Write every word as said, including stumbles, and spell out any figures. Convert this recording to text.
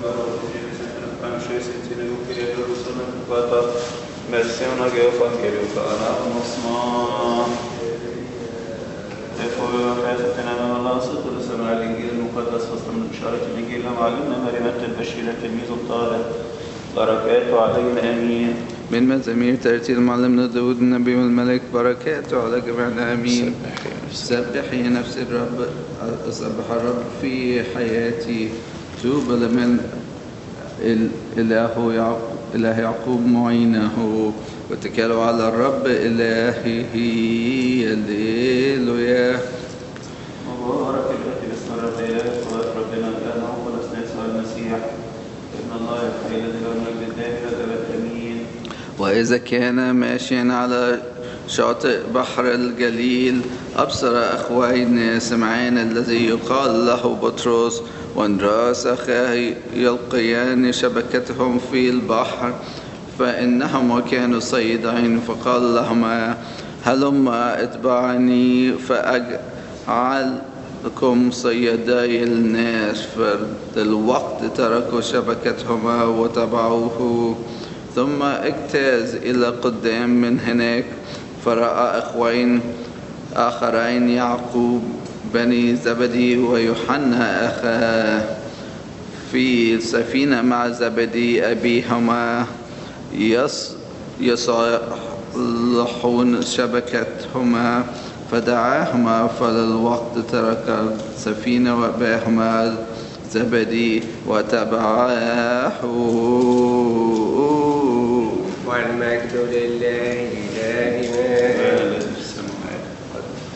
Versione che ho fatto che ho fatto, non so. E poi ho preso appena la sotto la sera l'Inghil المقدس فصلنا بشارة الإنجيل معلمنا مريمة البشيرة تلميذ الطالب بركاته علينا آمين. من مزامير ترتيل معلمنا داود النبي والملك بركاته على جميعنا آمين. سبحي نفس الرب، سبح الرب في حياتي، توب لمن الإله يعقوب إله يعقوب معينه، واتكلوا على الرب إلهه. هللويا. مبارك الأتي باسم الرب إله ربنا الآن وخلصنا يسوع المسيح ابن الله الحي الذي له المجد الدائم إلى الأبد آمين. وإذا كان ماشيا على شاطئ بحر الجليل أبصر أخوين سمعان الذي يقال له بطرس واندراس أخاه يلقيان شبكتهم في البحر، فإنهما كانوا صيادين، فقال لهما هلما اتبعني فأجعلكم صيادي الناس. فالوقت تركوا شبكتهما وتبعوه. ثم اجتاز إلى قدام من هناك، فرأى أخوين آخرين يعقوب بني زبدي ويوحنا أخاه في السفينة مع زبدي أبيهما يصلحون شبكتهما، فدعاهما، فللوقت ترك السفينة وأباهما زبدي وتبعاه. والمجد لله